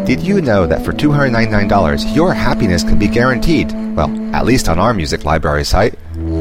Did you know that for $299, your happiness can be guaranteed? Well, at least on our music library site.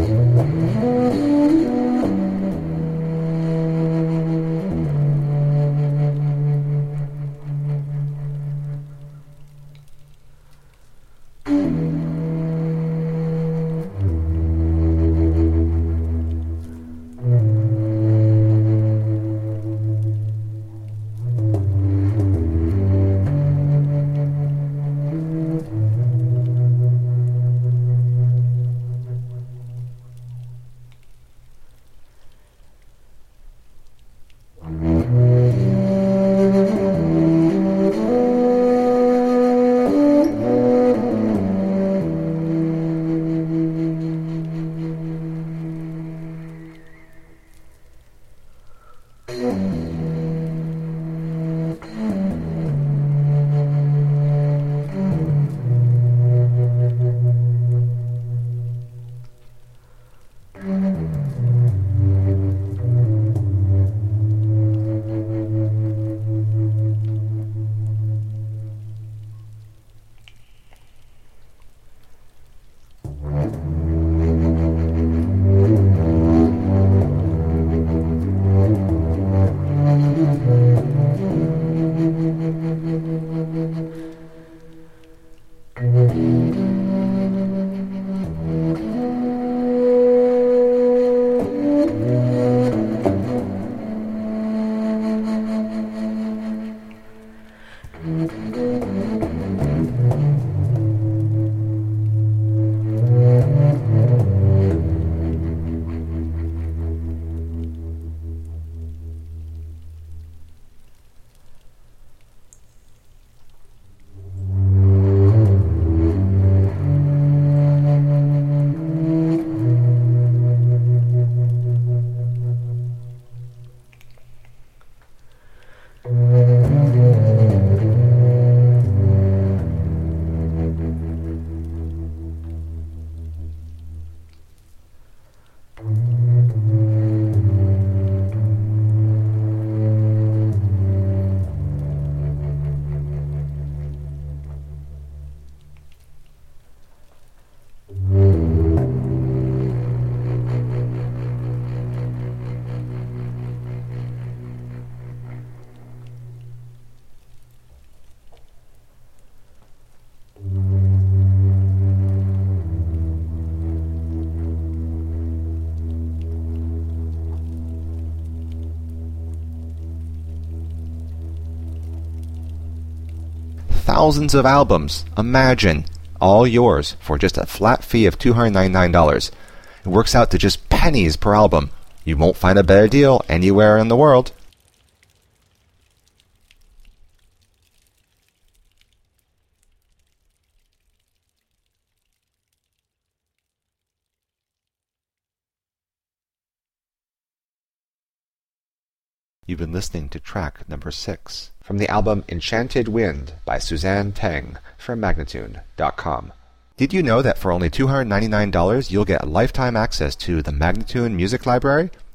Thousands of albums, imagine, all yours for just a flat fee of $299. It works out to just pennies per album. You won't find a better deal anywhere in the world. You've been listening to track number 6 from the album Enchanted Wind by Suzanne Teng from Magnatune.com. Did you know that for only $299 you'll get lifetime access to the Magnatune Music Library?